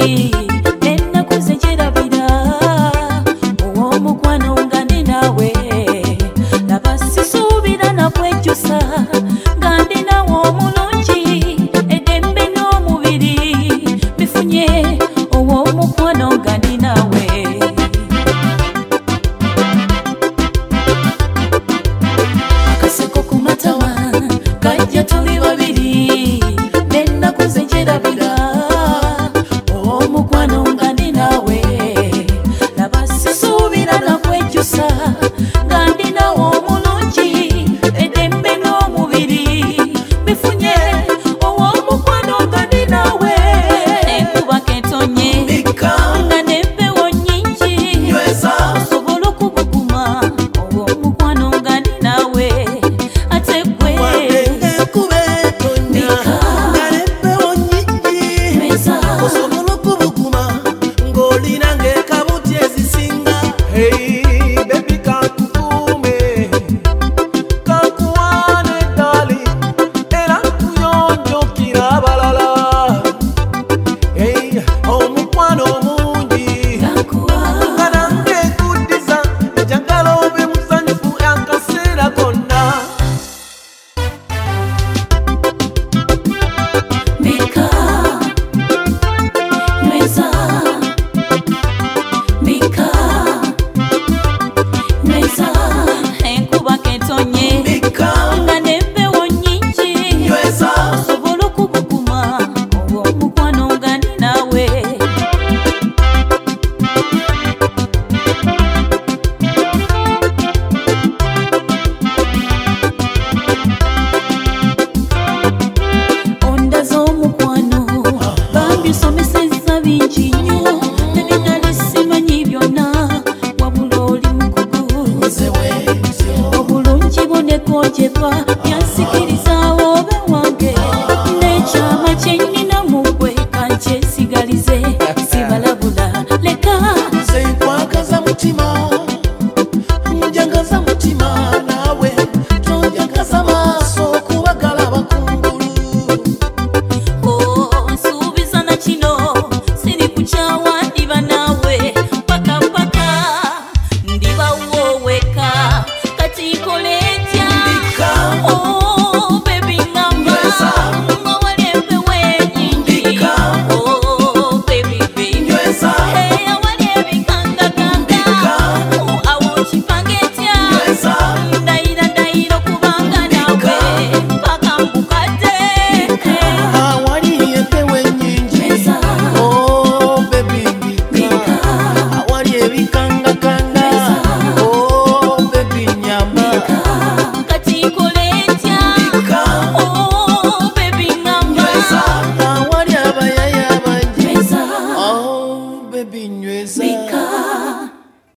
ennakuze kirabira ow'omukwano nga ndi naawe laba sisuubira nakwekyusa nga ndi naawe omulungi eddembe n'omubiri bifunye ow'omukwano nga ndi naawe akaseko ku matama kajja tuli babiri nennakuze kirabira ow'omukwano nga ndi naawe laba sisuubira nakwekyusa nga ndi naawe omulungi eddembe n'omubiri bifunye ow'omukwano nga ndi naawe enkuba ketonye nga n'empewo nnyingi osobola okubuguma ow'omukwano nga ndi naawe ate gwe enkuba ketonye nga n'empewo nnyingi osobola okubuguma ow'omukwano nga ndi naawe ondaza omukwano bambi somesezza bingi